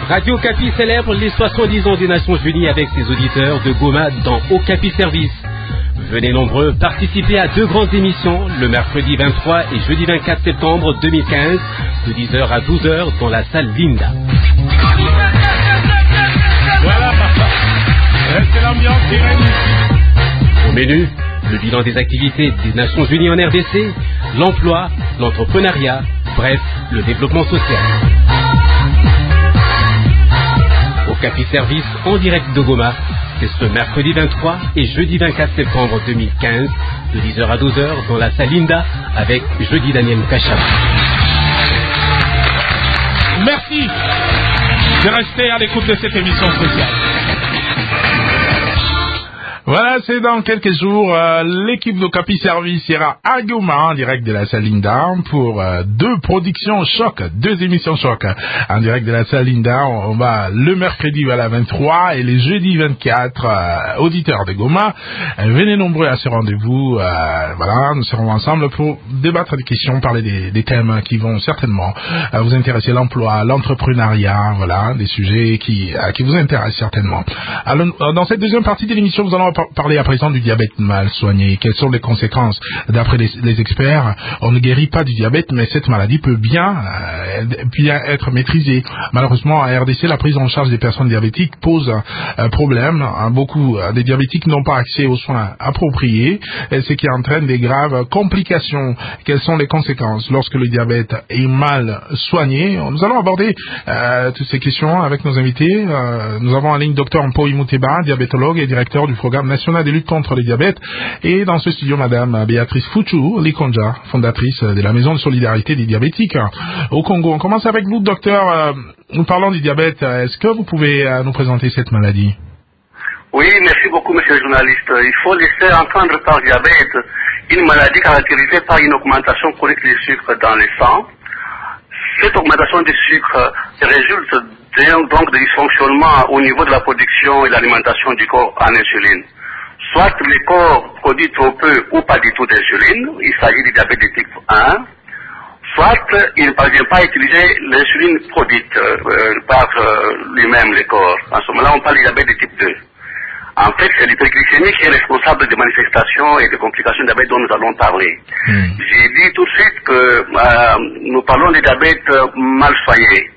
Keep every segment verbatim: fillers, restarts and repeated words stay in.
Radio Okapi célèbre les soixante-dix ans des Nations Unies avec ses auditeurs de Goma dans Okapi Service. Venez nombreux participer à deux grandes émissions le mercredi vingt-trois et jeudi vingt-quatre septembre deux mille quinze de dix heures à douze heures dans la salle Linda. Voilà, c'est l'ambiance qui règne ici. Au menu, le bilan des activités des Nations Unies en R D C, l'emploi, l'entrepreneuriat, bref, le développement social. Okapi Service en direct de Goma, c'est ce mercredi vingt-trois et jeudi vingt-quatre septembre deux mille quinze, de dix heures à douze heures dans la salle Linda avec Jeudi Daniel Kacha. Merci de rester à l'écoute de cette émission spéciale. Voilà, c'est dans quelques jours, euh, l'équipe d'Okapi Service ira à Goma en direct de la salle Linda pour euh, deux productions choc, deux émissions choc en direct de la salle Linda. On, on va le mercredi à la vingt-trois et le jeudi vingt-quatre, euh, auditeurs de Goma. Euh, venez nombreux à ce rendez-vous. Euh, voilà, nous serons ensemble pour débattre des questions, parler des, des thèmes qui vont certainement euh, vous intéresser, l'emploi, l'entrepreneuriat, voilà, des sujets qui, euh, qui vous intéressent certainement. Alors, dans cette deuxième partie de l'émission, nous allons parler à présent du diabète mal soigné. Quelles sont les conséquences? D'après les, les experts, on ne guérit pas du diabète, mais cette maladie peut bien, euh, bien être maîtrisée. Malheureusement, à R D C, la prise en charge des personnes diabétiques pose un problème. Beaucoup des diabétiques n'ont pas accès aux soins appropriés, ce qui entraîne des graves complications. Quelles sont les conséquences lorsque le diabète est mal soigné? Nous allons aborder euh, toutes ces questions avec nos invités. Euh, nous avons en ligne Dr Mpo Imuteba, diabétologue et directeur du programme national de lutte contre le diabète, et dans ce studio Madame Béatrice Fouchou Likonja, fondatrice de la Maison de solidarité des diabétiques au Congo. On commence avec vous, docteur. Nous parlons du diabète. Est-ce que vous pouvez nous présenter cette maladie? Oui, merci beaucoup, monsieur le journaliste. Il faut laisser entendre par diabète une maladie caractérisée par une augmentation chronique du sucre dans le sang. Cette augmentation du sucre résulte donc de dysfonctionnements au niveau de la production et de l'alimentation du corps en insuline. Soit le corps produit trop peu ou pas du tout d'insuline, il s'agit du diabète de type un, soit il ne parvient pas à utiliser l'insuline produite euh, par euh, lui-même le corps. En ce moment-là, on parle du diabète de type deux. En fait, c'est l'hyperglycémie qui est responsable des manifestations et des complications du diabète dont nous allons parler. Mmh. J'ai dit tout de suite que euh, nous parlons du diabète mal soigné.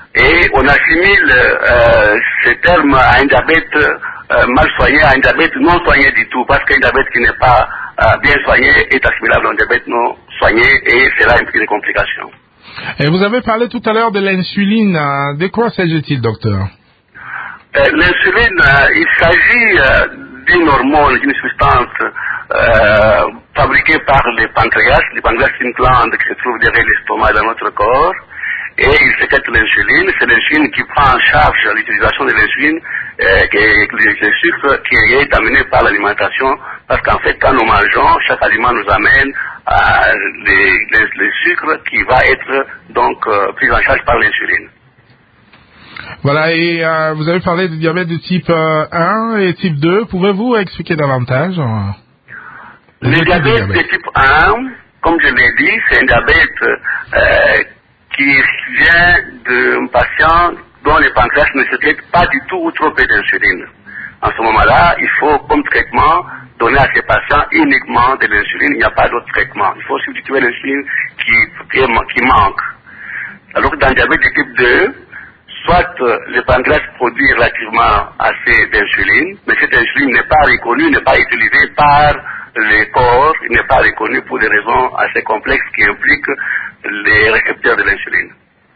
Et on assimile euh, ce terme à un diabète euh, mal soigné, à un diabète non soigné du tout, parce qu'un diabète qui n'est pas euh, bien soigné est assimilable à un diabète non soigné, et cela implique des complications. Et vous avez parlé tout à l'heure de l'insuline. De quoi s'agit-il, docteur? euh, L'insuline, euh, il s'agit euh, d'une hormone, d'une substance euh, fabriquée par le pancréas. Le pancréas, c'est une glande qui se trouve derrière l'estomac dans notre corps. Et il sécrète l'insuline. C'est l'insuline qui prend en charge l'utilisation de l'insuline, euh, le, le sucre qui est amené par l'alimentation, parce qu'en fait, quand nous mangeons, chaque aliment nous amène à le sucre qui va être donc euh, pris en charge par l'insuline. Voilà, et euh, vous avez parlé du diabète de type euh, un et type deux. Pouvez-vous expliquer davantage euh, Le diabète de, diabète de type un, comme je l'ai dit, c'est un diabète euh, qui vient d'un patient dont le pancréas ne sécrète pas du tout ou trop peu d'insuline. En ce moment-là, il faut, comme traitement, donner à ces patients uniquement de l'insuline. Il n'y a pas d'autre traitement. Il faut substituer l'insuline qui, qui, qui manque. Alors que dans le diabète de type deux, soit le pancréas produit relativement assez d'insuline, mais cette insuline n'est pas reconnue, n'est pas utilisée par le corps, n'est pas reconnue pour des raisons assez complexes qui impliquent les récepteurs de l'insuline.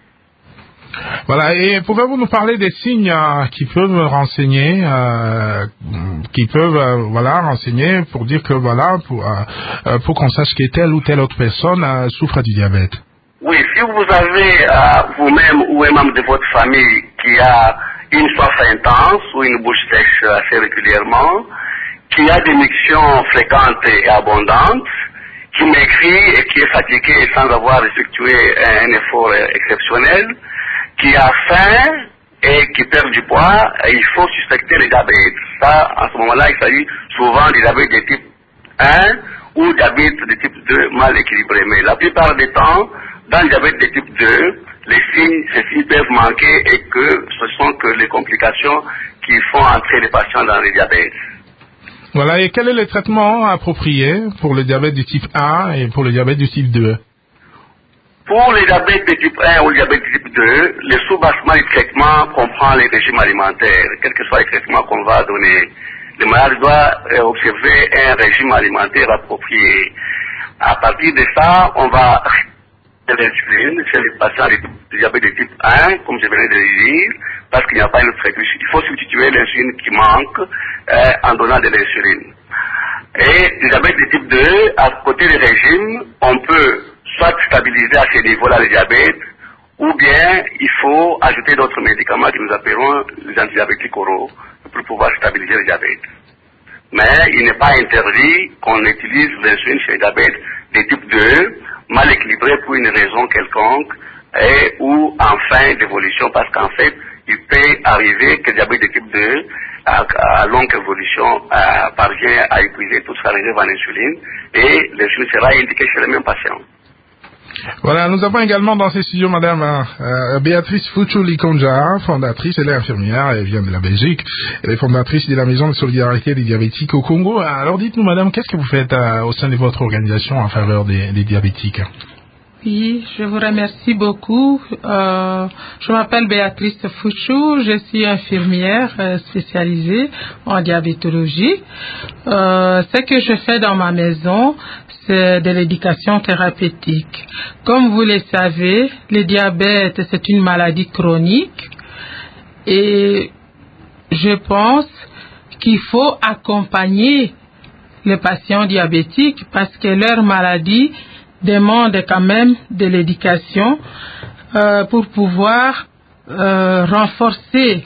Voilà, et pouvez-vous nous parler des signes euh, qui peuvent renseigner, euh, qui peuvent euh, voilà renseigner pour dire que voilà pour euh, pour qu'on sache que telle ou telle autre personne euh, souffre du diabète? Oui, si vous avez euh, vous-même ou un membre de votre famille qui a une soif intense ou une bouche sèche assez régulièrement, qui a des mictions fréquentes et abondantes, qui m'écrit et qui est fatigué sans avoir effectué un, un effort exceptionnel, qui a faim et qui perd du poids, il faut suspecter le diabète. Ça, en ce moment-là, il s'agit souvent du diabète de type un ou diabète de type deux mal équilibré. Mais la plupart des temps, dans le diabète de type deux, les signes, ces signes peuvent manquer et que ce donc les complications qui font entrer les patients dans le diabète. Voilà, et quel est le traitement approprié pour le diabète du type un et pour le diabète du type deux? Pour le diabète de type un ou le diabète de type deux, le soubassement du traitement comprend les régimes alimentaires, quel que soit le traitement qu'on va donner. Le malade doit euh, observer un régime alimentaire approprié. À partir de ça, on va l'insuline chez les patients de diabète de type un, comme je venais de le dire, parce qu'il n'y a pas une traitement. Il faut substituer l'insuline qui manque euh, en donnant de l'insuline. Et le diabète de type deux, à côté du régime, on peut soit stabiliser à ce niveau-là le diabète, ou bien il faut ajouter d'autres médicaments que nous appellerons les antidiabétiques oraux pour pouvoir stabiliser le diabète. Mais il n'est pas interdit qu'on utilise l'insuline chez le diabète de type deux, mal équilibré pour une raison quelconque, et, ou en fin d'évolution, parce qu'en fait, il peut arriver que le diabète de type deux, à, à longue évolution, à, parvient à épuiser toute sa réserve en insuline, et l'insuline sera indiquée chez le même patient. Voilà, nous avons également dans ces studios Madame euh, Béatrice Fuchuli-Konja, fondatrice, elle est infirmière, elle vient de la Belgique, elle est fondatrice de la Maison de Solidarité des Diabétiques au Congo. Alors dites-nous Madame, qu'est-ce que vous faites euh, au sein de votre organisation en faveur des, des diabétiques? Oui, je vous remercie beaucoup. Euh, je m'appelle Béatrice Fouchou, je suis infirmière euh, spécialisée en diabétologie. Euh, ce que je fais dans ma maison, c'est de l'éducation thérapeutique. Comme vous le savez, le diabète, c'est une maladie chronique et je pense qu'il faut accompagner les patients diabétiques parce que leur maladie demande quand même de l'éducation euh, pour pouvoir euh, renforcer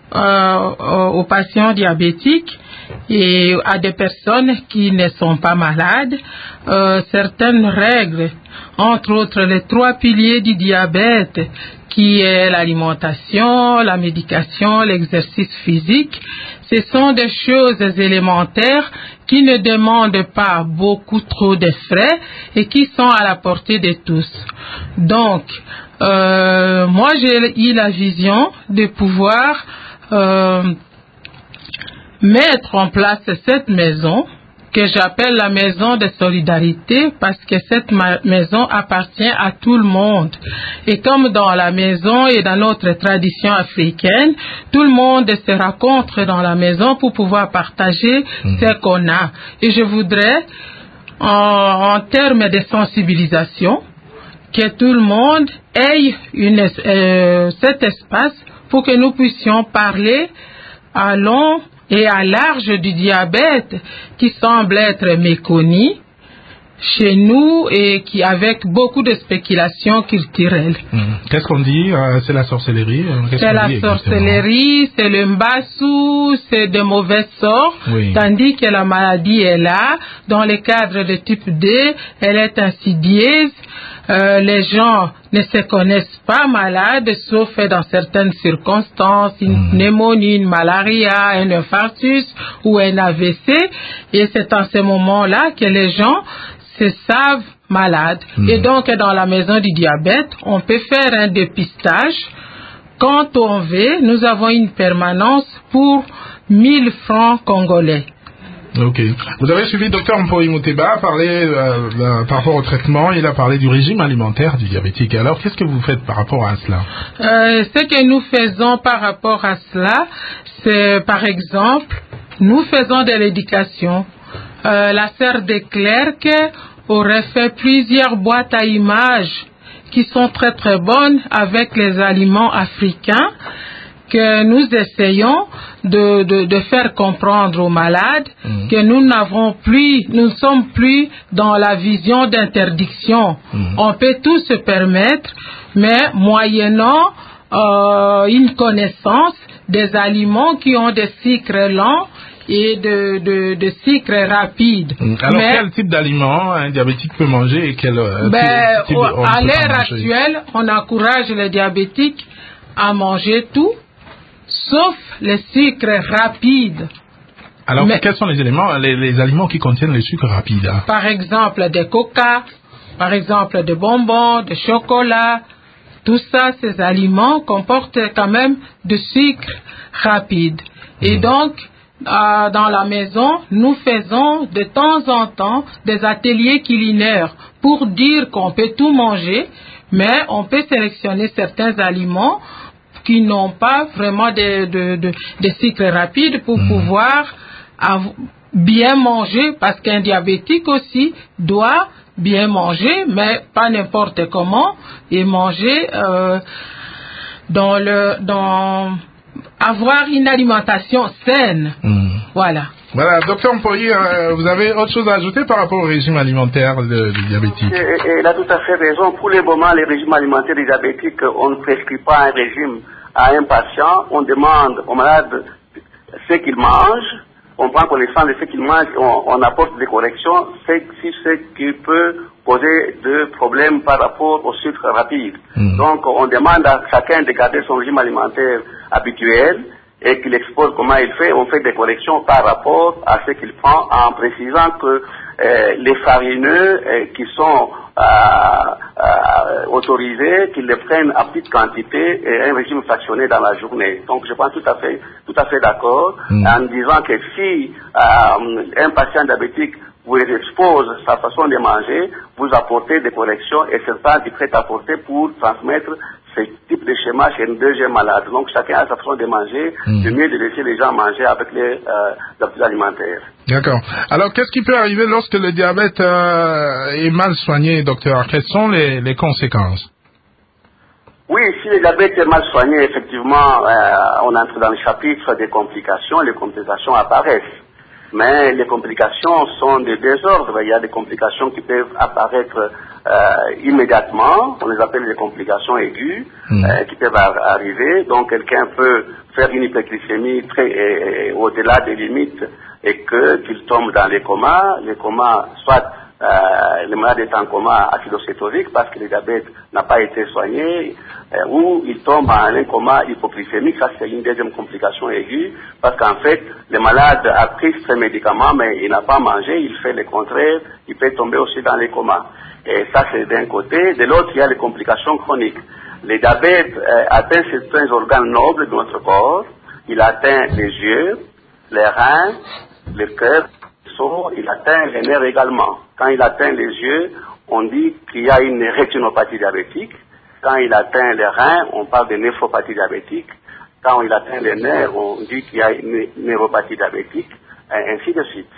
euh, aux patients diabétiques et à des personnes qui ne sont pas malades euh, certaines règles, entre autres les trois piliers du diabète qui est l'alimentation, la médication, l'exercice physique. Ce sont des choses élémentaires qui ne demandent pas beaucoup trop de frais et qui sont à la portée de tous. Donc, euh, moi j'ai eu la vision de pouvoir euh, mettre en place cette maison que j'appelle la maison de solidarité parce que cette maison appartient à tout le monde. Et comme dans la maison et dans notre tradition africaine, tout le monde se rencontre dans la maison pour pouvoir partager mmh. ce qu'on a. Et je voudrais, en, en termes de sensibilisation, que tout le monde ait une, euh, cet espace pour que nous puissions parler à long et à large du diabète qui semble être méconnu chez nous et qui avec beaucoup de spéculations culturelles. Mmh. Qu'est-ce qu'on dit euh, C'est la sorcellerie C'est la dit, sorcellerie, c'est le mbassou, c'est de mauvais sorts, oui. Tandis que la maladie est là. Dans le cadre de type deux, elle est insidieuse. Euh, les gens ne se connaissent pas malades, sauf dans certaines circonstances, une mmh. pneumonie, une malaria, un infarctus ou un A V C. Et c'est en ce moment-là que les gens se savent malades. Mmh. Et donc, dans la maison du diabète, on peut faire un dépistage. Quand on veut, nous avons une permanence pour mille francs congolais. Ok. Vous avez suivi le docteur Mpoi Mouteba parler euh, euh, par rapport au traitement. Il a parlé du régime alimentaire du diabétique. Alors, qu'est-ce que vous faites par rapport à cela? euh, Ce que nous faisons par rapport à cela, c'est par exemple, nous faisons de l'éducation. Euh, la sœur de Clerc aurait fait plusieurs boîtes à images qui sont très très bonnes avec les aliments africains que nous essayons de, de, de faire comprendre aux malades mmh. que nous n'avons plus, nous ne sommes plus dans la vision d'interdiction. Mmh. On peut tout se permettre, mais moyennant euh, une connaissance des aliments qui ont des sucres lents et de, de, de sucre rapide. Alors, mais, quel type d'aliments un diabétique peut manger et quel ben, type, type au, à l'heure actuelle, on encourage les diabétiques à manger tout, sauf les sucres rapides. Alors, mais, quels sont les éléments, les, les aliments qui contiennent les sucres rapides? Par exemple, des coca, par exemple, des bonbons, des chocolats, tout ça, ces aliments comportent quand même de sucre rapide. Et donc, euh, dans la maison, nous faisons de temps en temps des ateliers culinaires pour dire qu'on peut tout manger, mais on peut sélectionner certains aliments qui n'ont pas vraiment de, de, de, de sucre rapide pour mmh. pouvoir av- bien manger, parce qu'un diabétique aussi doit bien manger, mais pas n'importe comment, et manger euh, dans le dans avoir une alimentation saine. Mmh. Voilà. Voilà, docteur Mpoyi, euh, vous avez autre chose à ajouter par rapport au régime alimentaire du diabétique? Elle a tout à fait raison. Pour le moment, les régimes alimentaires des diabétiques, on ne prescrit pas un régime à un patient. On demande au malade ce qu'il mange. On prend connaissance de ce qu'il mange, on, on apporte des corrections, c'est si ce qui peut poser de problèmes par rapport au sucre rapide. Mmh. Donc, on demande à chacun de garder son régime alimentaire habituel et qu'il expose comment il fait. On fait des corrections par rapport à ce qu'il prend en précisant que euh, les farineux euh, qui sont euh, euh, autorisés, qu'ils les prennent à petite quantité et un régime fractionné dans la journée. Donc je pense tout à fait, tout à fait d'accord mmh. en disant que si euh, un patient diabétique vous expose sa façon de manger, vous apportez des corrections et c'est ça qui prêt à apporter pour transmettre ce type de schéma chez une deuxième malade. Donc chacun a sa façon de manger, mmh. c'est mieux de laisser les gens manger avec les euh, habitudes alimentaires. D'accord. Alors qu'est-ce qui peut arriver lorsque le diabète euh, est mal soigné, docteur? Quelles sont les, les conséquences? Oui, si le diabète est mal soigné, effectivement, euh, on entre dans le chapitre des complications, les complications apparaissent. Mais les complications sont de deux ordres. Il y a des complications qui peuvent apparaître euh, immédiatement, on les appelle les complications aiguës, mmh. euh, qui peuvent arriver. Donc quelqu'un peut faire une hyperglycémie très et, et, au-delà des limites et que qu'il tombe dans les comas. Les comas, soit euh, le malade est en coma acidocétonique parce que le diabète n'a pas été soigné, euh, ou il tombe en un coma hypoglycémique. Ça, c'est une deuxième complication aiguë, parce qu'en fait, le malade a pris ce médicament, mais il n'a pas mangé, il fait le contraire, il peut tomber aussi dans les comas. Et ça, c'est d'un côté. De l'autre, il y a les complications chroniques. Le diabète euh, atteint certains organes nobles de notre corps. Il atteint les yeux, les reins, le cœur, il atteint les nerfs également. Quand il atteint les yeux, on dit qu'il y a une rétinopathie diabétique. Quand il atteint les reins, on parle de néphropathie diabétique. Quand il atteint les nerfs, on dit qu'il y a une neuropathie diabétique, et ainsi de suite.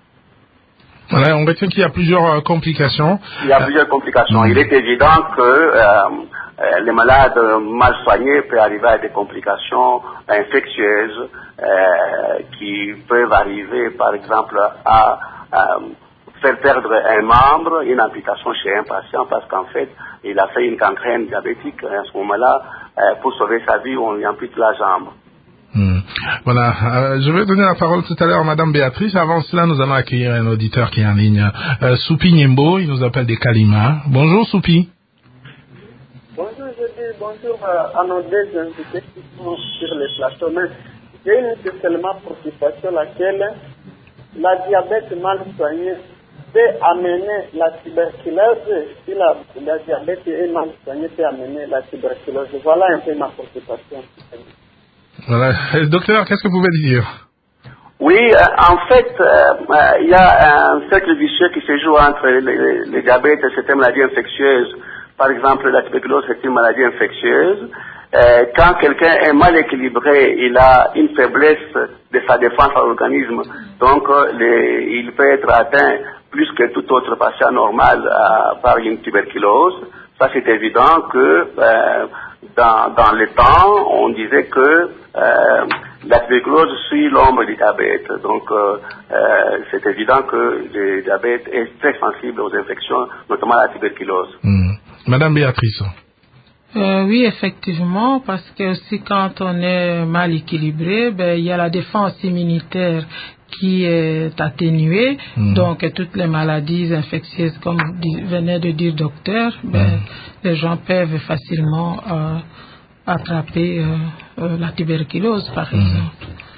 Voilà, on retient qu'il y a plusieurs euh, complications. Il y a plusieurs complications. Il est évident que euh, euh, les malades mal soignés peuvent arriver à des complications infectieuses euh, qui peuvent arriver, par exemple, à euh, faire perdre un membre, une amputation chez un patient, parce qu'en fait, il a fait une gangrène diabétique. À ce moment-là, euh, pour sauver sa vie, on lui ampute la jambe. Hmm. Voilà, euh, je vais donner la parole tout à l'heure à Madame Béatrice. Avant cela, nous allons accueillir un auditeur qui est en ligne. Euh, Soupi Nyembo, il nous appelle des Kalima. Bonjour Soupi. Bonjour, je dis bonjour à nos deux invités qui sont sur le plateau. Mais j'ai une seulement préoccupation laquelle la diabète mal soignée peut amener la tuberculose. Si la, la diabète est mal soignée, peut amener la tuberculose. Voilà un peu ma préoccupation. Voilà. Docteur, qu'est-ce que vous pouvez dire? Oui, euh, en fait, il euh, euh, y a un cercle vicieux qui se joue entre le diabète et certaines maladies infectieuses. Par exemple, la tuberculose est une maladie infectieuse. Euh, quand quelqu'un est mal équilibré, il a une faiblesse de sa défense à l'organisme. Donc, euh, les, il peut être atteint plus que tout autre patient normal euh, par une tuberculose. Ça, c'est évident que euh, dans, dans le temps, on disait que euh, la tuberculose suit l'ombre du diabète. Donc, euh, euh, c'est évident que le diabète est très sensible aux infections, notamment la tuberculose. Mmh. Madame Béatrice. Euh, oui, effectivement, parce que aussi quand on est mal équilibré, ben il y a la défense immunitaire qui est atténuée, mmh. donc toutes les maladies infectieuses, comme venait de dire le docteur, ben mmh. les gens peuvent facilement euh, attraper euh, euh, la tuberculose, par mmh. exemple.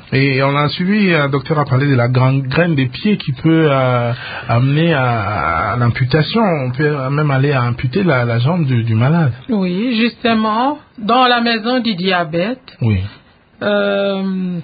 Et on a suivi, un docteur a parlé de la gangrène des pieds qui peut euh, amener à, à l'amputation. On peut même aller à amputer la, la jambe du, du malade. Oui, justement, dans la maison du diabète, oui. euh,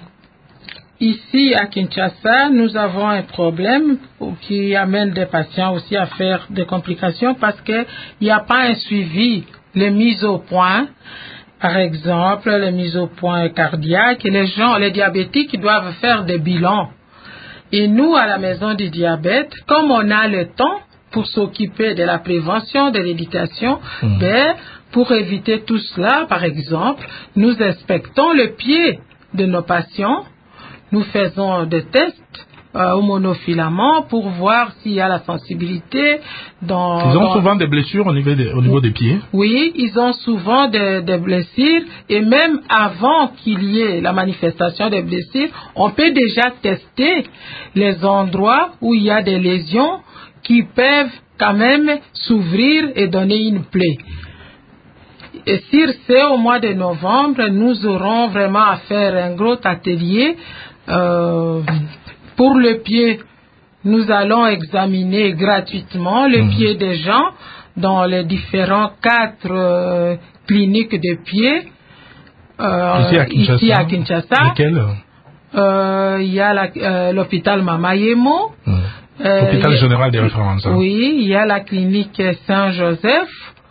ici à Kinshasa, nous avons un problème qui amène des patients aussi à faire des complications parce qu'il n'y a pas un suivi, les mises au point. Par exemple, les mises au point cardiaques, et les gens, les diabétiques, doivent faire des bilans. Et nous, à la maison du diabète, comme on a le temps pour s'occuper de la prévention, de l'éducation, mmh. ben, pour éviter tout cela, par exemple, nous inspectons le pied de nos patients, nous faisons des tests Euh, au monofilament pour voir s'il y a la sensibilité dans... Ils ont dans... souvent des blessures au niveau des, au niveau des pieds. Oui, ils ont souvent des, des blessures et même avant qu'il y ait la manifestation des blessures, on peut déjà tester les endroits où il y a des lésions qui peuvent quand même s'ouvrir et donner une plaie. Et sur ce, au mois de novembre, nous aurons vraiment à faire un gros atelier euh, pour le pied. Nous allons examiner gratuitement le mmh. pied des gens dans les différents quatre euh, cliniques de pied euh, ici à Kinshasa. Ici à Kinshasa. Lesquelles? Euh, il y a la, euh, l'hôpital Mamayemo. Mmh. Euh, hôpital général des références. Hein. Oui, il y a la clinique Saint-Joseph.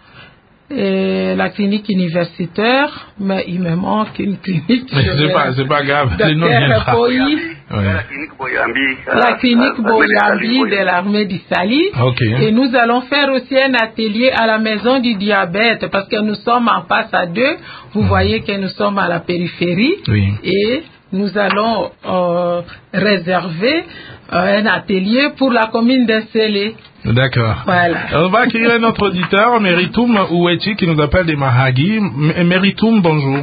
Et la clinique universitaire, mais il me manque une clinique. Mais c'est pas, c'est pas grave. Les noms viennent pas. Ouais. La clinique Boyambi. La clinique Boyambi de l'armée du Sali. Okay. Et nous allons faire aussi un atelier à la maison du diabète parce que nous sommes en face à deux. Vous mmh. voyez que nous sommes à la périphérie. Oui. Et nous allons euh, réserver euh, un atelier pour la commune d'Ensélé. D'accord. Voilà. On va accueillir notre auditeur, Meritoum Ouechi, qui nous appelle des Mahagi. M- Meritoum, bonjour.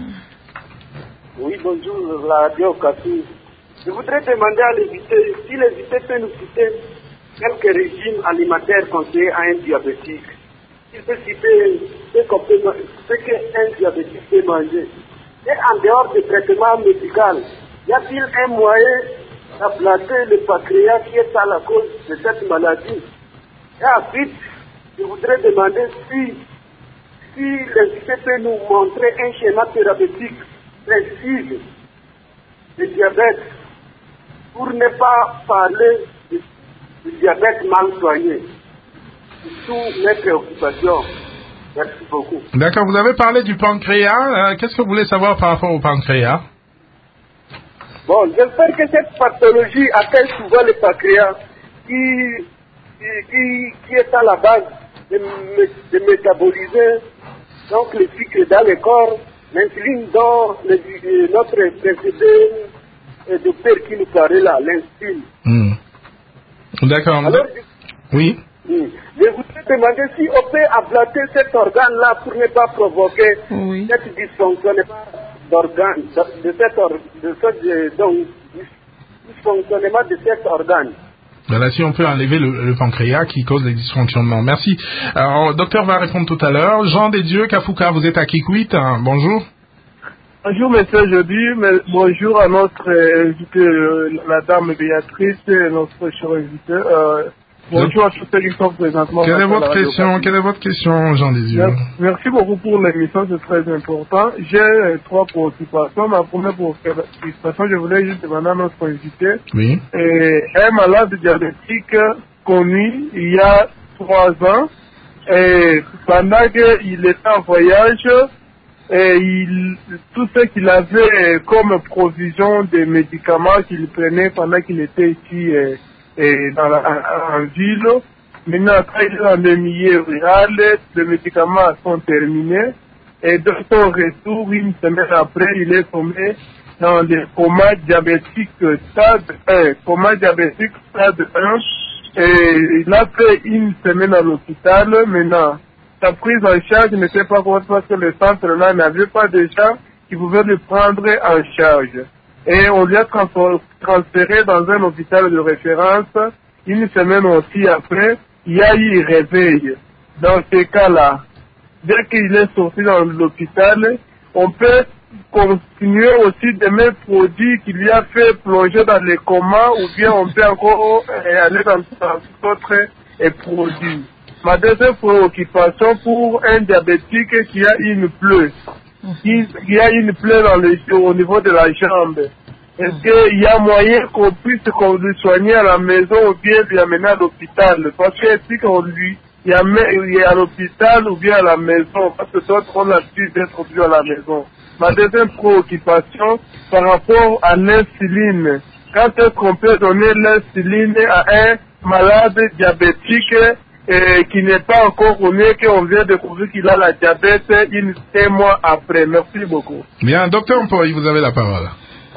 Oui, bonjour, la radio Kassi. Je voudrais demander à l'invité, si l'invité peut nous citer quelques régimes alimentaires conseillés à un diabétique. Il peut citer ce, qu'on peut, ce qu'un diabétique peut manger. Et en dehors du traitement médical, y a-t-il un moyen d'aplanter le pancréas qui est à la cause de cette maladie? Et ensuite, je voudrais demander si, si l'invité peut nous montrer un schéma thérapeutique précis du diabète pour ne pas parler du, du diabète mal soigné. C'est toutes mes préoccupations. Merci beaucoup. D'accord, vous avez parlé du pancréas. Euh, qu'est-ce que vous voulez savoir par rapport au pancréas? Bon, j'espère que cette pathologie atteint souvent le pancréas qui, qui, qui, qui est à la base de, de métaboliser donc le sucre dans le corps, l'insuline dont le, notre précédent docteur qui nous parlait là, l'insuline. Mmh. D'accord. Alors, oui. Oui. Je voudrais demander si on peut ablater cet organe-là pour ne pas provoquer oui. cette dysfonctionnement d'organe, de, de cet or, de ce donc, dysfonctionnement de cet organe. Voilà, si on peut enlever le, le pancréas qui cause les dysfonctionnements. Merci. Alors, le docteur va répondre tout à l'heure. Jean Desdieux, Kafouka, vous êtes à Kikwit. Hein. Bonjour. Bonjour, monsieur Jody. Bonjour à notre euh, invité, euh, la dame Béatrice, et notre cher invité. Euh, bonjour à tous ceux qui sont présentement. Quelle est votre question, quelle est votre question, Jean Desdieux? Merci beaucoup pour l'émission, c'est très important. J'ai euh, trois préoccupations. Ma première préoccupation, je voulais juste demander à notre invité. Oui. Et un malade diabétique connu il y a trois ans, et pendant qu'il était en voyage, et il, tout ce qu'il avait comme provision de médicaments qu'il prenait pendant qu'il était ici et, et dans la, en, en ville, maintenant quand il est dans le milieu rural, les médicaments sont terminés et de son retour, une semaine après, il est tombé dans le coma diabétique stade un, coma diabétique stade un, et il a fait une semaine à l'hôpital. Maintenant, sa prise en charge n'était pas correcte parce que le centre-là n'avait pas de gens qui pouvaient le prendre en charge. Et on lui a transféré dans un hôpital de référence. Une semaine aussi après, il y a eu réveil. Dans ces cas-là, dès qu'il est sorti dans l'hôpital, on peut continuer aussi des mêmes produits qui lui a fait plonger dans les comas, ou bien on peut encore euh, aller dans d'autres euh, produits. Ma deuxième préoccupation pour un diabétique qui a une plaie, qui, qui a une plaie dans le, au niveau de la jambe. Est-ce qu'il y a moyen qu'on puisse qu'on lui soigner à la maison ou bien lui amener à l'hôpital? Parce que si qu'on lui y amène à l'hôpital ou bien à la maison, parce que d'autres ont l'habitude d'être obligés à la maison. Ma deuxième préoccupation par rapport à l'insuline. Quand est-ce qu'on peut donner l'insuline à un malade diabétique et qui n'est pas encore connu, qu'on vient de découvrir qu'il a la diabète une, un mois après? Merci beaucoup. Bien, docteur Mpoy, vous avez la parole.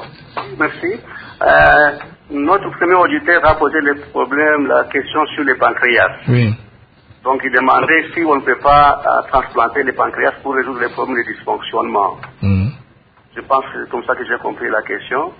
Merci. Euh, notre premier auditeur a posé le problème, la question sur le pancréas. Oui. Donc il demandait si on ne peut pas euh, transplanter le pancréas pour résoudre les problèmes de dysfonctionnement. Mmh. Je pense que c'est comme ça que j'ai compris la question.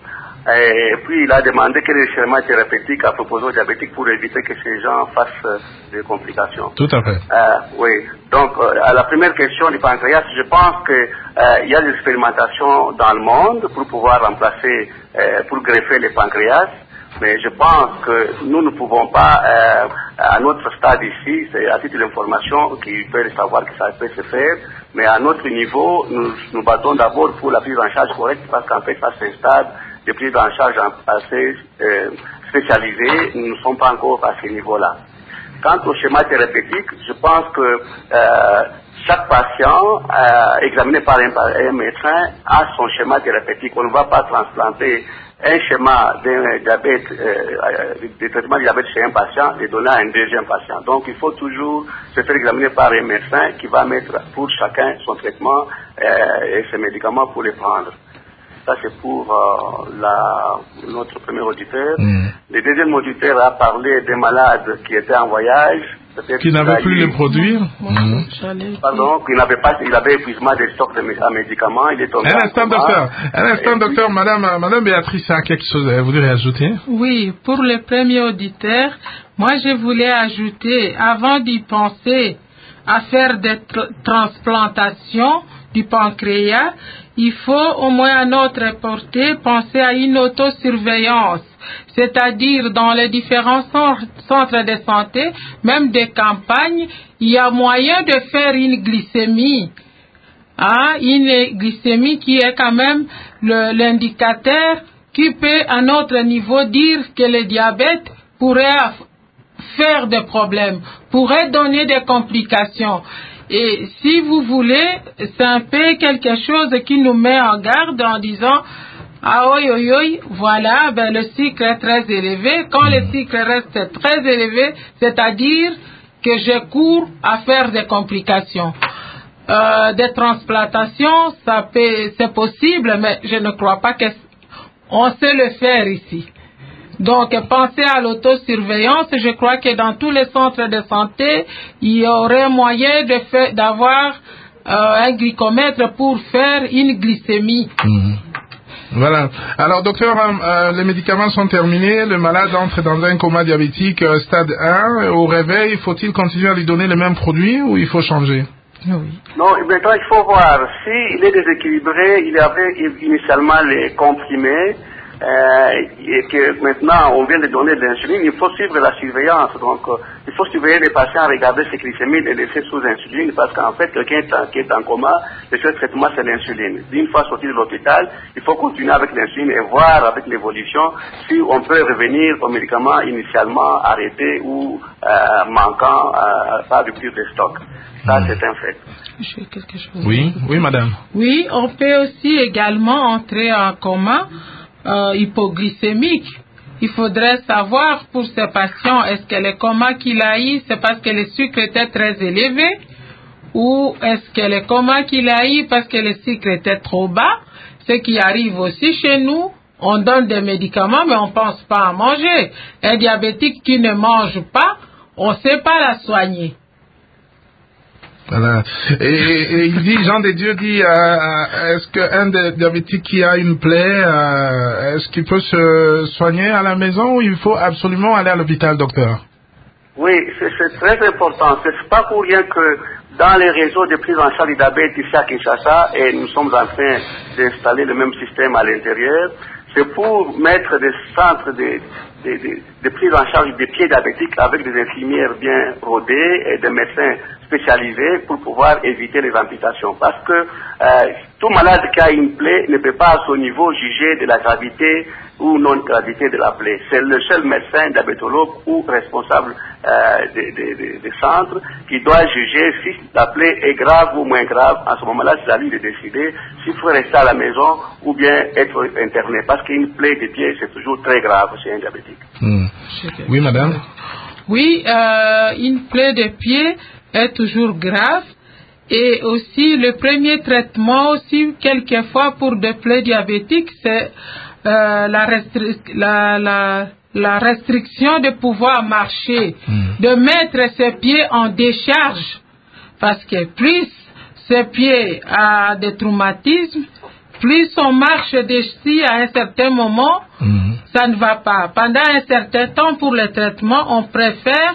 Et puis il a demandé quel est le schéma thérapeutique à proposer aux diabétiques pour éviter que ces gens fassent euh, des complications. Tout à fait. Euh, oui. Donc euh, à la première question du pancréas, je pense que euh, il y a des expérimentations dans le monde pour pouvoir remplacer, euh, pour greffer le pancréas. Mais je pense que nous ne pouvons pas, euh, à notre stade ici, c'est à titre d'information qu'ils peuvent savoir que ça peut se faire, mais à notre niveau, nous nous battons d'abord pour la prise en charge correcte, parce qu'en fait, ça c'est un stade de prise en charge assez euh, spécialisé, nous ne sommes pas encore à ce niveau-là. Quant au schéma thérapeutique, je pense que euh, chaque patient euh, examiné par un, par un médecin a son schéma thérapeutique. On ne va pas transplanter un schéma d'un diabète, euh, de traitement de diabète chez un patient et donner à un deuxième patient. Donc il faut toujours se faire examiner par un médecin qui va mettre pour chacun son traitement euh, et ses médicaments pour les prendre. Ça c'est pour euh, la, notre premier auditeur. Mmh. Le deuxième auditeur a parlé des malades qui étaient en voyage. Qui n'avaient plus les produire. Mmh. Pardon, qui n'avait pas, il avait épuisement des stocks de médicaments. Il est tombé. Un instant, docteur. Un instant, et docteur. Puis... Madame, Madame Béatrice a quelque chose à voudrait ajouter? Oui, pour le premier auditeur, moi je voulais ajouter, avant d'y penser à faire des tr- transplantations du pancréas, il faut au moins à notre portée penser à une autosurveillance, c'est-à-dire dans les différents centres de santé, même des campagnes, il y a moyen de faire une glycémie, hein, une glycémie qui est quand même le, l'indicateur qui peut à notre niveau dire que le diabète pourrait faire des problèmes, pourrait donner des complications. Et si vous voulez, c'est un peu quelque chose qui nous met en garde en disant ah oui, oui, oui, voilà, ben le sucre est très élevé. Quand le sucre reste très élevé, c'est-à-dire que je cours à faire des complications. Euh, des transplantations, ça peut, c'est possible, mais je ne crois pas qu'on sait le faire ici. Donc, pensez à l'autosurveillance. Je crois que dans tous les centres de santé, il y aurait moyen de faire, d'avoir euh, un glycomètre pour faire une glycémie. Mmh. Voilà. Alors, docteur, euh, les médicaments sont terminés. Le malade entre dans un coma diabétique euh, stade un. Au réveil, faut-il continuer à lui donner les mêmes produits ou il faut changer? Oui. Non, maintenant, il faut voir. S'il est déséquilibré, il avait initialement les comprimés. Euh, et que maintenant on vient de donner de l'insuline, il faut suivre la surveillance. Donc euh, il faut surveiller les patients, regarder ses glycémies et laisser sous insuline, parce qu'en fait quelqu'un est en, qui est en coma, le seul traitement c'est l'insuline. Une fois sorti de l'hôpital, il faut continuer avec l'insuline et voir avec l'évolution si on peut revenir aux médicaments initialement arrêtés ou euh, manquant euh, par rupture de stock. Ça, c'est un fait. Je fais quelque chose. Oui, oui, madame. Oui, on peut aussi également entrer en coma Euh, hypoglycémique. Il faudrait savoir pour ces patients, est-ce que le coma qu'il a eu, c'est parce que le sucre était très élevé, ou est-ce que le coma qu'il a eu parce que le sucre était trop bas? Ce qui arrive aussi chez nous, on donne des médicaments mais on pense pas à manger. Un diabétique qui ne mange pas, on sait pas la soigner. Voilà. Et, et il dit, Jean de Dieu dit, euh, est-ce qu'un diabétique qui a une plaie, euh, est-ce qu'il peut se soigner à la maison ou il faut absolument aller à l'hôpital, docteur? Oui, c'est, c'est très important. C'est pas pour rien que dans les réseaux de prise en charge du diabète ici à Kinshasa, et nous sommes en train d'installer le même système à l'intérieur, c'est pour mettre des centres de, de, de, de prise en charge des pieds diabétiques avec des infirmières bien rodées et des médecins spécialisés pour pouvoir éviter les amputations. Parce que euh, tout malade qui a une plaie ne peut pas à son niveau juger de la gravité ou non-gravité de la plaie. C'est le seul médecin diabétologue ou responsable euh, des de, de, de centres qui doit juger si la plaie est grave ou moins grave. À ce moment-là, c'est à lui de décider s'il faut rester à la maison ou bien être interné. Parce qu'une plaie de pied, c'est toujours très grave chez un diabétique. Mmh. Oui, madame? Oui, euh, une plaie de pied est toujours grave. Et aussi, le premier traitement aussi, quelquefois, pour des plaies diabétiques, c'est euh, la, restri- la, la, la restriction de pouvoir marcher, mmh. de mettre ses pieds en décharge. Parce que plus ses pieds a des traumatismes, plus on marche dessus à un certain moment, mmh. ça ne va pas. Pendant un certain temps, pour le traitement, on préfère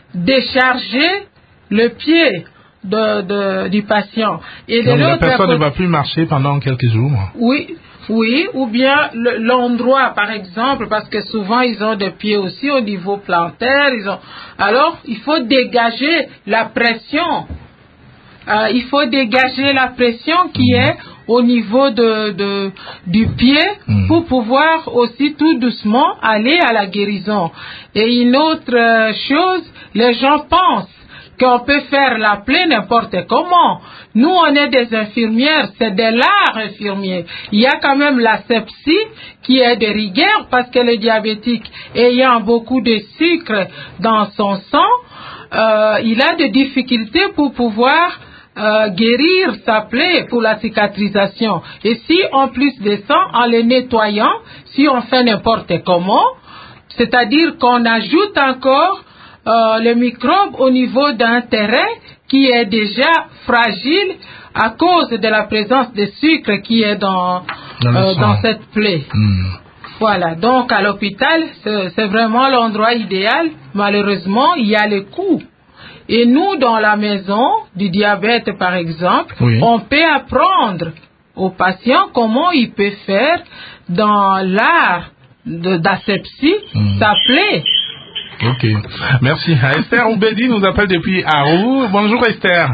décharger le pied de, de, du patient. Et Donc de la personne côté, ne va plus marcher pendant quelques jours. Oui, oui, ou bien le, l'endroit, par exemple, parce que souvent ils ont des pieds aussi au niveau plantaire. Ils ont... Alors, il faut dégager la pression. Euh, il faut dégager la pression qui est au niveau de, de, du pied mmh. pour pouvoir aussi tout doucement aller à la guérison. Et une autre euh, chose, les gens pensent qu'on peut faire la plaie n'importe comment. Nous, on est des infirmières, c'est de l'art infirmier. Il y a quand même l'asepsie qui est de rigueur parce que le diabétique, ayant beaucoup de sucre dans son sang, euh, il a des difficultés pour pouvoir Euh, guérir sa plaie pour la cicatrisation. Et si en plus de ça, en les nettoyant, si on fait n'importe comment, c'est-à-dire qu'on ajoute encore euh, les microbes au niveau d'un terrain qui est déjà fragile à cause de la présence de sucre qui est dans, dans, euh, dans cette plaie. Mmh. Voilà, donc à l'hôpital, c'est, c'est vraiment l'endroit idéal. Malheureusement, il y a les coûts. Et nous, dans la maison du diabète, par exemple, oui. on peut apprendre aux patients comment ils peuvent faire dans l'art de, d'asepsie mmh. sa plaie. Ok. Merci. Esther Oubedi nous appelle depuis Arou. Bonjour Esther.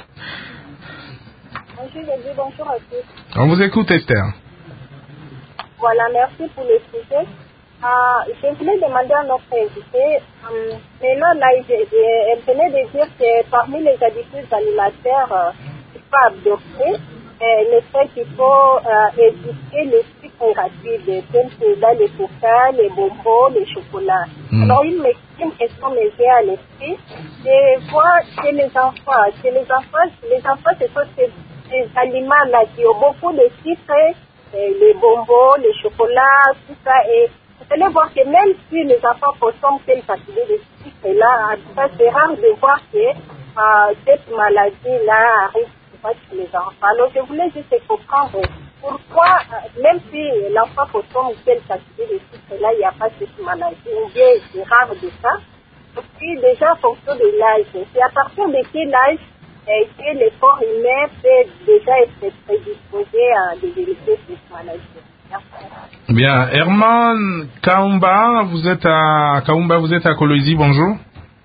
Bonjour Bédi, bonjour à tous. On vous écoute Esther. Voilà, merci pour le sujet. Euh, je voulais demander à notre invité, euh, maintenant là, elle venait de dire que parmi les additifs alimentaires euh, qu'il faut adopter, euh, le fait qu'il faut euh, éviter les sucres rapides, tels que dans les coca, les bonbons, les chocolats. Mm. Alors une, une question me vient à l'esprit, je vois chez les enfants, chez les enfants, les enfants ce sont ces, ces aliments-là qui ont beaucoup de sucre, euh, les bonbons, les chocolats, tout ça, et vous allez voir que même si les enfants consomment telle quantité de sucre là, en tout cas, c'est rare de voir que euh, cette maladie-là arrive chez les enfants. Alors, je voulais juste comprendre pourquoi, euh, même si l'enfant consomme telle quantité de sucre là, il n'y a pas cette maladie, ou bien c'est rare de ça. Et puis, déjà, en fonction de l'âge, c'est à partir de quel âge euh, que le corps humain peut déjà être prédisposé à développer cette maladie. Bien, Herman Kaumba, vous êtes à Kaumba, vous êtes à Kolwezi, bonjour.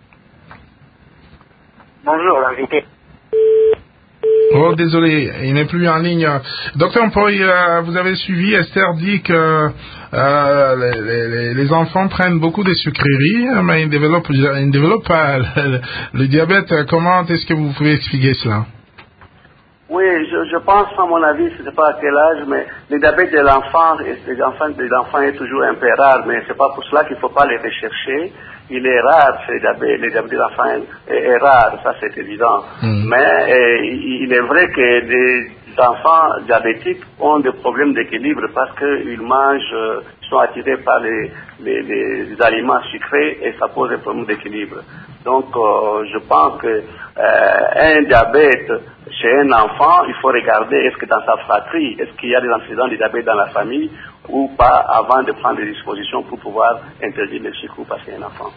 Bonjour, l'invité. Oh, désolé, il n'est plus en ligne. Docteur Mpoy, euh, vous avez suivi, Esther dit que euh, les, les, les enfants prennent beaucoup de sucreries, mais ils ne développent, ils ne développent pas le, le diabète. Comment est-ce que vous pouvez expliquer cela? Oui, je, je pense, à mon avis, je ne sais pas à quel âge, mais le diabète de l'enfant, des enfants, des enfants est toujours un peu rare, mais c'est pas pour cela qu'il ne faut pas les rechercher. Il est rare, ce diabète, le diabète des enfants est, est rare, ça c'est évident. Mm. Mais eh, il est vrai que les enfants diabétiques ont des problèmes d'équilibre parce qu'ils mangent, euh, sont attirés par les, les, les aliments sucrés et ça pose des problèmes d'équilibre. Donc, euh, je pense que euh, un diabète chez un enfant, il faut regarder est-ce que dans sa fratrie, est-ce qu'il y a des antécédents de diabète dans la famille ou pas avant de prendre des dispositions pour pouvoir interdire le sucre ou passer un enfant.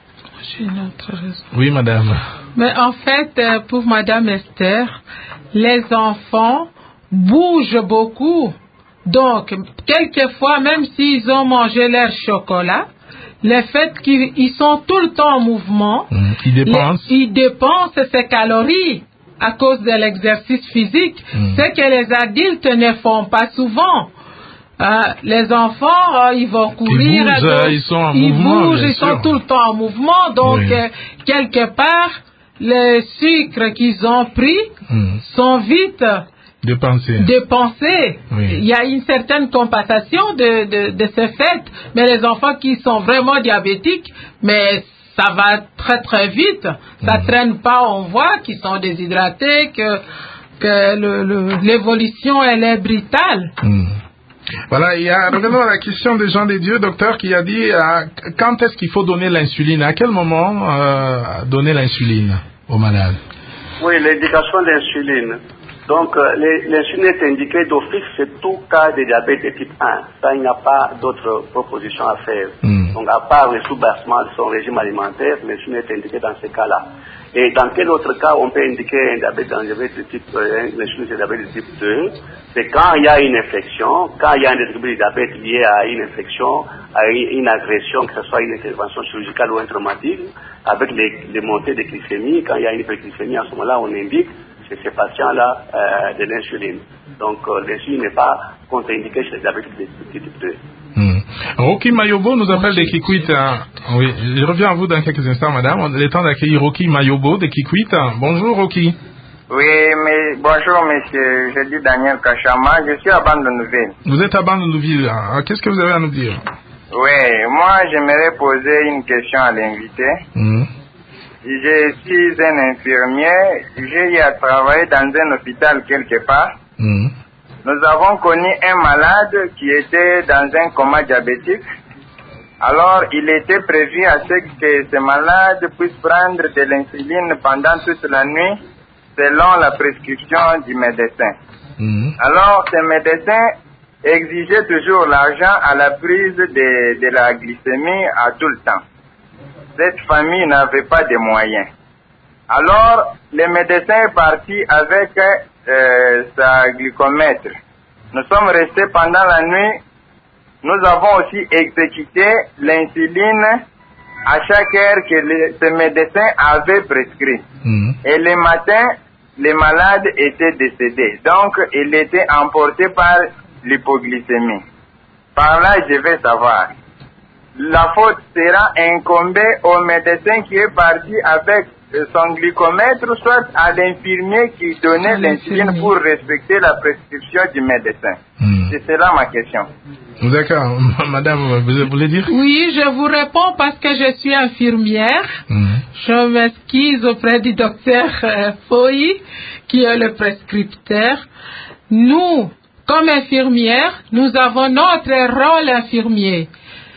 J'ai une autre raison. Oui, madame. Mais en fait, euh, pour Madame Esther, les enfants bougent beaucoup. Donc, quelquefois, même s'ils ont mangé leur chocolat, le fait qu'ils sont tout le temps en mouvement, Mmh. Ils dépensent. les, ils dépensent ses calories à cause de l'exercice physique, Mmh. ce que les adultes ne font pas souvent. Euh, les enfants, euh, ils vont courir, Ils bougent, donc, ils sont en ils mouvement, bougent, bien ils sûr. sont tout le temps en mouvement. Donc, Oui. euh, quelque part, les sucres qu'ils ont pris Mmh. sont vite Dépenser. dépensés. Oui. Il y a une certaine compensation de, de, de ce fait. Mais les enfants qui sont vraiment diabétiques, mais ça va très très vite. Ça Mmh. traîne pas, on voit qu'ils sont déshydratés, que, que le, le, l'évolution, elle est brutale. Mmh. Voilà, il y a, revenons à la question de Jean de Dieu, docteur, qui a dit euh, quand est-ce qu'il faut donner l'insuline? À quel moment euh, donner l'insuline aux malades? Oui, l'indication d'insuline. Donc, euh, les- l'insuline est indiquée d'office, c'est tout cas de diabète de type un. Ça, il n'y a pas d'autres propositions à faire. Mm. Donc, à part le sous-bassement de son régime alimentaire, l'insuline est indiquée dans ces cas-là. Et dans quel autre cas on peut indiquer un diabète, un diabète de type un, l'insuline c'est diabète de type deux? C'est quand il y a une infection, quand il y a un déséquilibre de diabète lié à une infection, à une, une agression, que ce soit une intervention chirurgicale ou un traumatisme, avec les, les montées de glycémie. Quand il y a une hyperglycémie, à ce moment-là, on indique chez ces patients-là euh, de l'insuline. Donc, euh, l'insuline n'est pas contre-indiquée chez les diabètes de type deux. Hmm. Rocky Mayobo nous appelle de Kikwit. Hein. Oui, je reviens à vous dans quelques instants, madame. On a le temps d'accueillir Rocky Mayobo de Kikwit. Bonjour, Rocky. Oui, mais bonjour, monsieur. Je dis Daniel Kachama. Je suis à Bande-de-Nouvelle. Vous êtes à Bande-de-Nouvelle. Ah, qu'est-ce que vous avez à nous dire? Oui, moi, j'aimerais poser une question à l'invité. Hmm. Je suis un infirmier. J'ai eu à travailler dans un hôpital quelque part. Hmm. Nous avons connu un malade qui était dans un coma diabétique. Alors, il était prévu à ce que ce malade puisse prendre de l'insuline pendant toute la nuit, selon la prescription du médecin. Hmm. Alors, ce médecin exigeait toujours l'argent à la prise de, de la glycémie à tout le temps. Cette famille n'avait pas de moyens. Alors, le médecin est parti avec euh, sa glycomètre. Nous sommes restés pendant la nuit. Nous avons aussi exécuté l'insuline à chaque heure que le, ce médecin avait prescrit. Hmm. Et le matin, le malade était décédé. Donc, il était emporté par l'hypoglycémie. Par là, je vais savoir. La faute sera incombée au médecin qui est parti avec son glycomètre, soit à l'infirmier qui donnait l'insuline pour respecter la prescription du médecin. Hmm. C'est cela ma question. D'accord. Madame, vous voulez dire? Oui, je vous réponds parce que je suis infirmière. Hmm. Je m'excuse auprès du docteur euh, Foy, qui est le prescripteur. Nous, comme infirmières, nous avons notre rôle infirmier.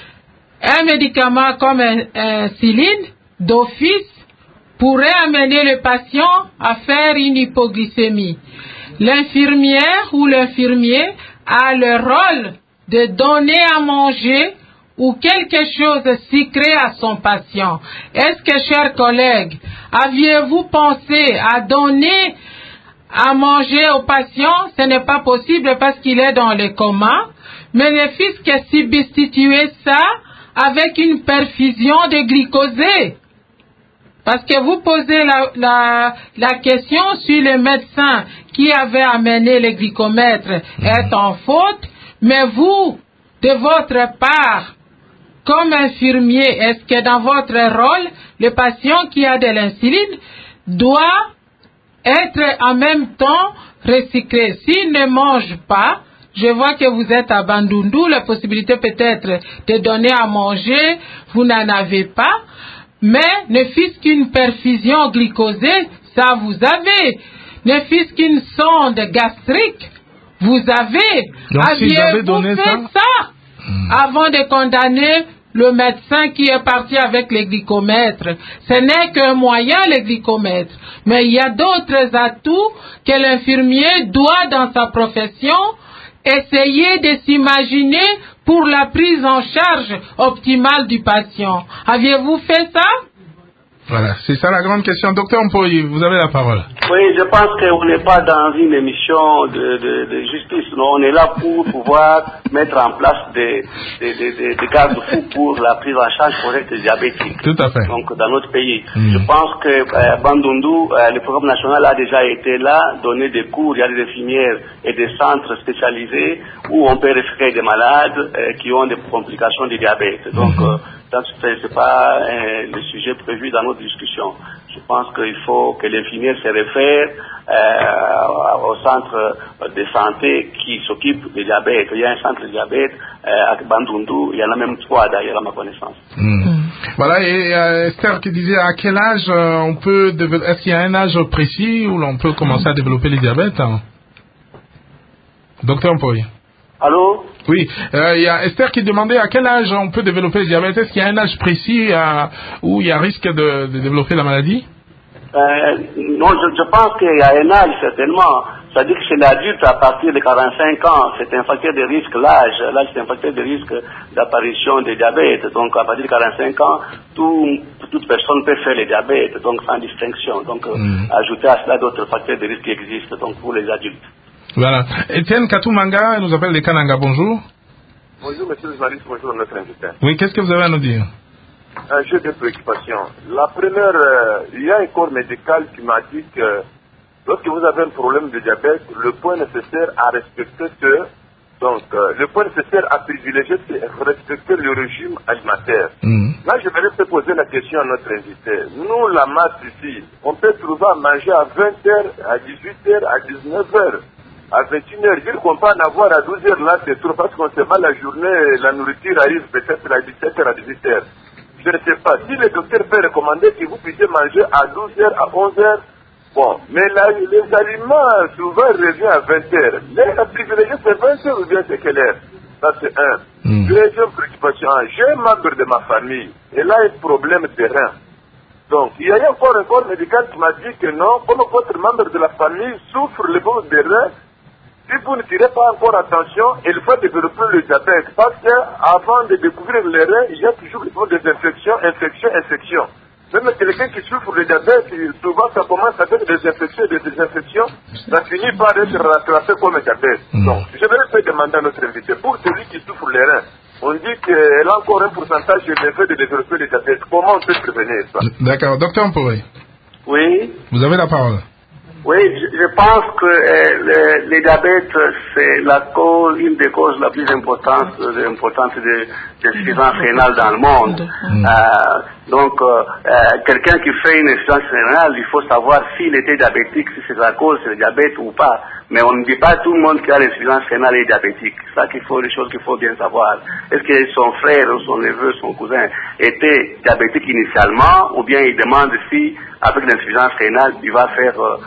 Un médicament comme l'insuline, d'office, pourrait amener le patient à faire une hypoglycémie. L'infirmière ou l'infirmier a le rôle de donner à manger ou quelque chose de sucré à son patient. Est-ce que, chers collègues, aviez-vous pensé à donner à manger au patient? Ce n'est pas possible parce qu'il est dans le coma, mais ne fût-ce que substituer ça avec une perfusion de glycosé. Parce que vous posez la, la, la question sur le médecin qui avait amené le glycomètre est en faute, mais vous, de votre part, comme infirmier, est-ce que dans votre rôle, le patient qui a de l'insuline doit être en même temps recyclé? S'il ne mange pas, je vois que vous êtes à Bandundu, la possibilité peut-être de donner à manger, vous n'en avez pas. Mais ne fût-ce qu'une perfusion glycosée, ça vous avez. Ne fût-ce qu'une sonde gastrique, vous avez. Donc, aviez-vous fait ça, ça mmh. avant de condamner le médecin qui est parti avec le glycomètre? Ce n'est qu'un moyen, le glycomètre. Mais il y a d'autres atouts que l'infirmier doit, dans sa profession, essayer de s'imaginer pour la prise en charge optimale du patient. Aviez-vous fait ça? Voilà, c'est ça la grande question. Docteur Mpoyi, vous avez la parole. Oui, je pense qu'on n'est pas dans une émission de, de, de justice. Non, on est là pour pouvoir mettre en place des, des, des, des, des garde-fous pour la prise en charge correcte des diabétiques. Tout à fait. Donc, dans notre pays. Mm. Je pense que euh, Bandundu, euh, le programme national a déjà été là, donné des cours, il y a des infirmières et des centres spécialisés où on peut référer des malades euh, qui ont des complications du diabète. Donc, mm-hmm. euh, ce n'est pas euh, le sujet prévu dans notre discussion. Je pense qu'il faut que l'infirmière se réfère euh, au centre de santé qui s'occupe du diabète. Il y a un centre de diabète euh, à Bandundu, il y en a même trois d'ailleurs à ma connaissance. Mmh. Mmh. Voilà, et euh, Esther qui disait à quel âge euh, on peut développer, est-ce qu'il y a un âge précis où l'on peut commencer à développer le diabète, hein? Docteur Mpoyi. Allô? Oui, il euh, y a Esther qui demandait à quel âge on peut développer le diabète. Est-ce qu'il y a un âge précis euh, où il y a risque de, de développer la maladie? euh, Non, je, je pense qu'il y a un âge certainement. C'est-à-dire que chez l'adulte, à partir de quarante-cinq ans, c'est un facteur de risque. L'âge, l'âge c'est un facteur de risque d'apparition de diabète. Donc à partir de quarante-cinq ans, tout, toute personne peut faire le diabète, donc sans distinction. Donc mmh. ajouter à cela d'autres facteurs de risque qui existent donc pour les adultes. Voilà. Étienne Katumanga nous appelle les Kananga. Bonjour. Bonjour, monsieur le journaliste. Bonjour, notre invité. Oui, qu'est-ce que vous avez à nous dire? Un jeu de préoccupation. La première, euh, il y a un corps médical qui m'a dit que lorsque vous avez un problème de diabète, le point nécessaire à respecter, c'est donc euh, le point nécessaire à privilégier, c'est respecter le régime alimentaire. Mmh. Là, je vais te poser la question à notre invité. Nous, la masse ici, on peut trouver à manger à vingt heures, à dix-huit heures, à dix-neuf heures. À vingt et une heures, dire qu'on peut en avoir à douze heures, là, c'est trop parce qu'on sait pas la journée, la nourriture arrive peut-être à dix-sept heures, à dix-huit heures. Je ne sais pas. Si le docteur peut recommander que vous puissiez manger à douze heures, à onze heures, bon. Mais là, les aliments, souvent, reviennent à vingt heures. L'heure à privilégier, c'est vingt heures ou bien c'est quelle heure? Ça, c'est un. Mm. Deuxième préoccupation, j'ai un membre de ma famille, elle a un problème de rein. Donc, il y a encore un corps médical qui m'a dit que non, comme votre membre de la famille souffre le problème de rein, si vous ne tirez pas encore attention, il faut développer le diabète. Parce qu'avant de découvrir les reins, il y a toujours des infections, infections, infections. Même quelqu'un qui souffre de diabète, souvent ça commence avec des infections et des désinfections, ça finit par être rattrapé comme un diabète. Mmh. Donc, je vais demander à notre invité, pour celui qui souffre les reins, on dit qu'elle a encore un pourcentage élevé de développer le diabète. Comment on peut prévenir ça? D'accord. Docteur Mpoyi. Oui. Vous avez la parole. Oui, je, je pense que euh, le, le diabète, c'est la cause, une des causes la plus importante, euh, importante de, de l'insuffisance rénale dans le monde. Mm. Euh, donc, euh, euh, quelqu'un qui fait une insuffisance rénale, il faut savoir s'il était diabétique, si c'est la cause, c'est le diabète ou pas. Mais on ne dit pas tout le monde qui a l'insuffisance rénale est diabétique. C'est ça qu'il faut, les choses qu'il faut bien savoir. Est-ce que son frère, ou son neveu, son cousin était diabétique initialement, ou bien il demande si, avec l'insuffisance rénale, il va faire euh,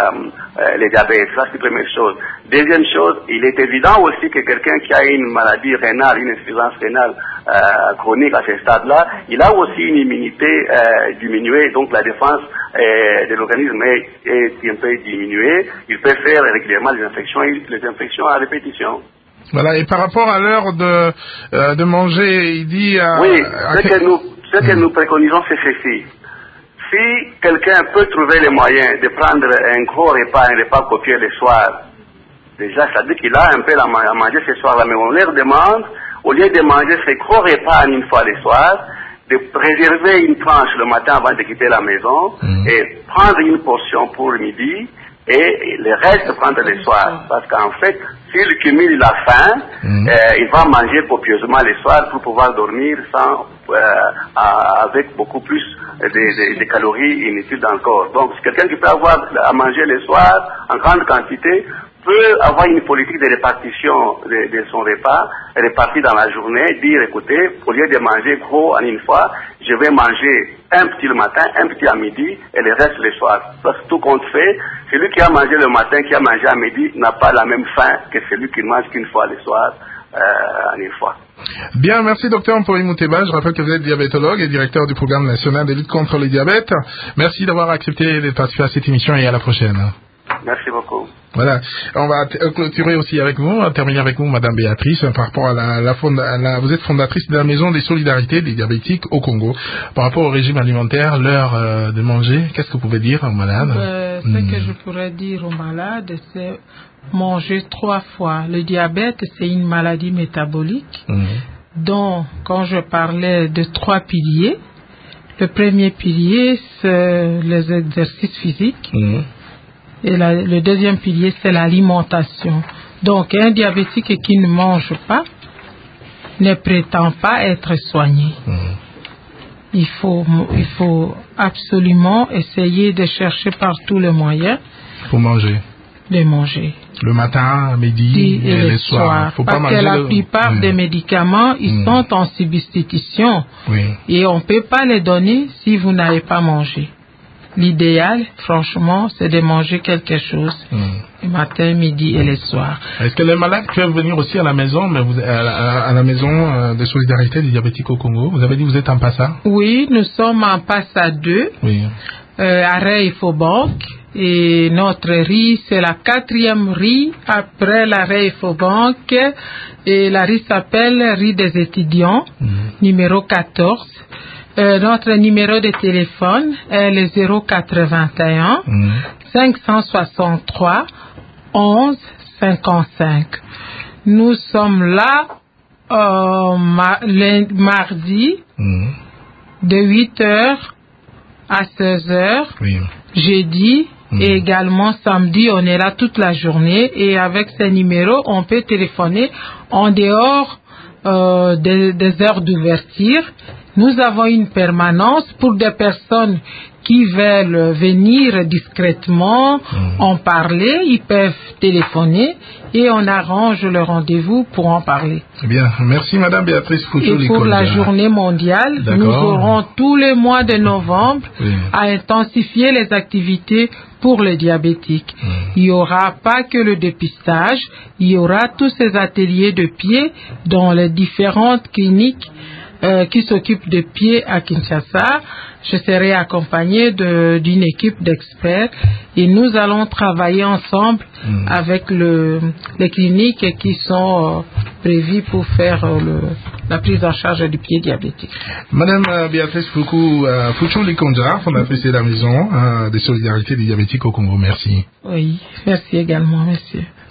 euh, le diabète. Ça, c'est la première chose. Deuxième chose, il est évident aussi que quelqu'un qui a une maladie rénale, une insuffisance rénale euh, chronique à ce stade-là, il a aussi une immunité euh, diminuée, donc la défense euh, de l'organisme est, est un peu diminuée. Il peut faire régulièrement les infections, les infections à répétition. Voilà, et par rapport à l'heure de, euh, de manger, il dit... Euh, oui, ce, que nous, ce que nous préconisons, c'est ceci. Si quelqu'un peut trouver les moyens de prendre un gros repas, un repas copieux le soir, déjà, ça dit qu'il a un peu à manger ce soir-là, mais on leur demande, au lieu de manger ce gros repas une fois le soir, de réserver une tranche le matin avant de quitter la maison mmh. et prendre une portion pour midi et le reste prendre le soir. Parce qu'en fait, s'il cumule la faim, mmh. euh, il va manger copieusement le soir pour pouvoir dormir sans, euh, avec beaucoup plus de, de, de calories inutiles dans le corps. Donc, c'est quelqu'un qui peut avoir à manger le soir en grande quantité, peut avoir une politique de répartition de, de son repas, réparti dans la journée, dire écoutez, au lieu de manger gros en une fois, je vais manger un petit le matin, un petit à midi et le reste le soir. Parce que tout compte fait, celui qui a mangé le matin, qui a mangé à midi, n'a pas la même faim que celui qui mange qu'une fois le soir euh, en une fois. Bien, merci docteur Mpoyi Mouteba. Je rappelle que vous êtes diabétologue et directeur du programme national de lutte contre le diabète. Merci d'avoir accepté de participer à cette émission et à la prochaine. Merci beaucoup. Voilà, on va t- clôturer aussi avec vous, on va terminer avec vous, Madame Béatrice, par rapport à la, la, fonda, la vous êtes fondatrice de la Maison des Solidarités des Diabétiques au Congo. Par rapport au régime alimentaire, l'heure euh, de manger, qu'est-ce que vous pouvez dire aux malades? euh, Ce mmh. que je pourrais dire aux malades, c'est manger trois fois. Le diabète, c'est une maladie métabolique, mmh. dont, quand je parlais de trois piliers, le premier pilier, c'est les exercices physiques. Mmh. Et la, le deuxième pilier, c'est l'alimentation. Donc, un diabétique qui ne mange pas ne prétend pas être soigné. Mmh. Il faut, il faut absolument essayer de chercher par tous les moyens. Pour manger. De manger. Le matin, à midi et, et le soir. soir. Faut Parce pas que la le... plupart mmh. des médicaments, ils mmh. sont en substitution. Oui. Et on ne peut pas les donner si vous n'avez pas mangé. L'idéal, franchement, c'est de manger quelque chose mmh. le matin, midi et le soir. Est-ce que les malades peuvent venir aussi à la maison, mais vous, à, la, à la maison de solidarité des diabétiques au Congo? Vous avez dit que vous êtes en Passa? Oui, nous sommes en Passa deux, oui. euh, à Rey-Faubank. Et notre riz, c'est la quatrième riz après la Rey-Faubank. Et la riz s'appelle riz des étudiants, mmh. numéro quatorze. Euh, notre numéro de téléphone est le zéro quatre-vingt-un mmh. cinq cent soixante-trois onze cinquante-cinq. Nous sommes là euh, ma- le mardi mmh. de huit heures à seize heures, oui. jeudi mmh. et également samedi, on est là toute la journée et avec ces numéros, on peut téléphoner en dehors euh, des, des heures d'ouverture. Nous avons une permanence pour des personnes qui veulent venir discrètement mmh. en parler. Ils peuvent téléphoner et on arrange le rendez-vous pour en parler. Bien, merci Madame Béatrice Fouchou. Et pour la journée mondiale, D'accord. nous aurons tous les mois de novembre oui. à intensifier les activités pour les diabétiques. Mmh. Il n'y aura pas que le dépistage, il y aura tous ces ateliers de pied dans les différentes cliniques Euh, qui s'occupe de pieds à Kinshasa. Je serai accompagnée de, d'une équipe d'experts et nous allons travailler ensemble mmh. avec le, les cliniques qui sont euh, prévues pour faire euh, le, la prise en charge du pied diabétique. Madame euh, Béatrice Fouchou euh, Fouchou Likonja, fondatrice de la Maison euh, des Solidarités des Diabétiques au Congo. Merci. Oui, merci également, monsieur.